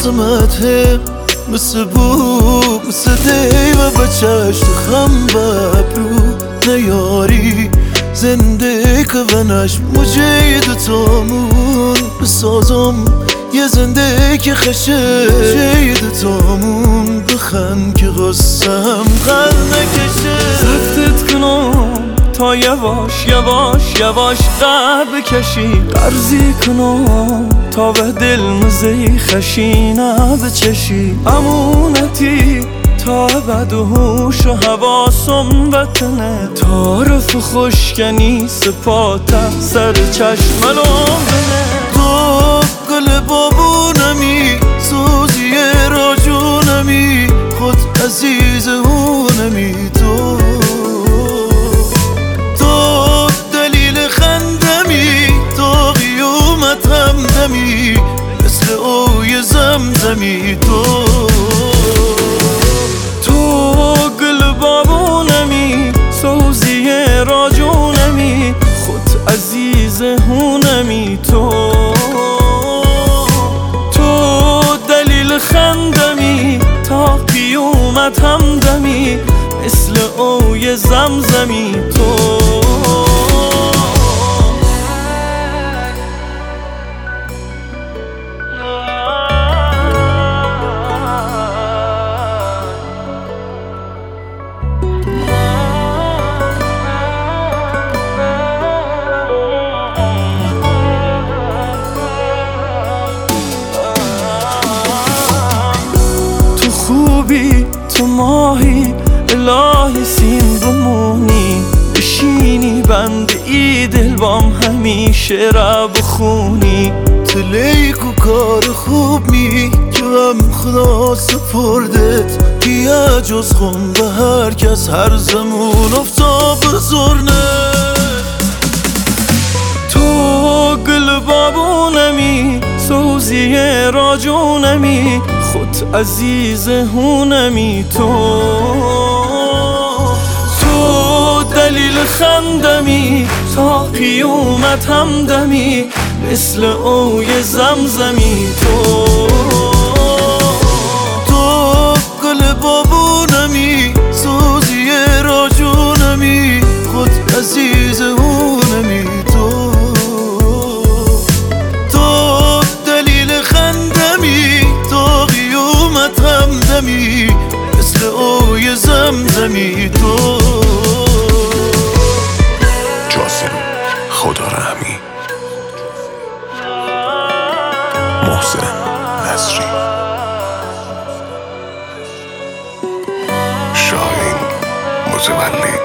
عظمته مثل بو مثل دیو بچشت خم ببرو نیاری زنده که ونش مجید تامون بسازم یه زنده که خشه جید تامون بخن که غصم قل نکشه زفتت کنم تا یواش یواش یواش قد بکشی قرضی کنم تا به دل مزی خشینه بچشی امونتی تا بد و هوش و حواسم وطنه تعارف خوشکنی سپاتم سر چشملوم بنه تو گل بابونمی سوزی راجونمی خود عزیز هونمی تو دلیل خندمی تو قیومت همدمی مثل اوی زمزمی تو گل بابونمی سوزی راجونمی خود عزیز هونمی تو دلیل خندمی تا قیومت همدمی مثل اوی زمزمی تو خوبی تو ماهی الهی سین بمونی بشینی بند ای دل بام همیشه را بخونی تلیک و کار خوب می که هم خدا سپردت کیا جز خون به هر کس هر زمون افتا بزرنه تو گل بابونمی سوزی راجونمی خود عزیز هونمی تو دلیل خندمی تا قیومت همدمی مثل اوی زمزمی تو گل بابونمی سوزی راجونمی خود عزیز هونمی تو دلیل خندمی تو قیومت همدمی مثل اوی زمزمی تو جاسم خدا رحمی محسن نصری شاهین متولی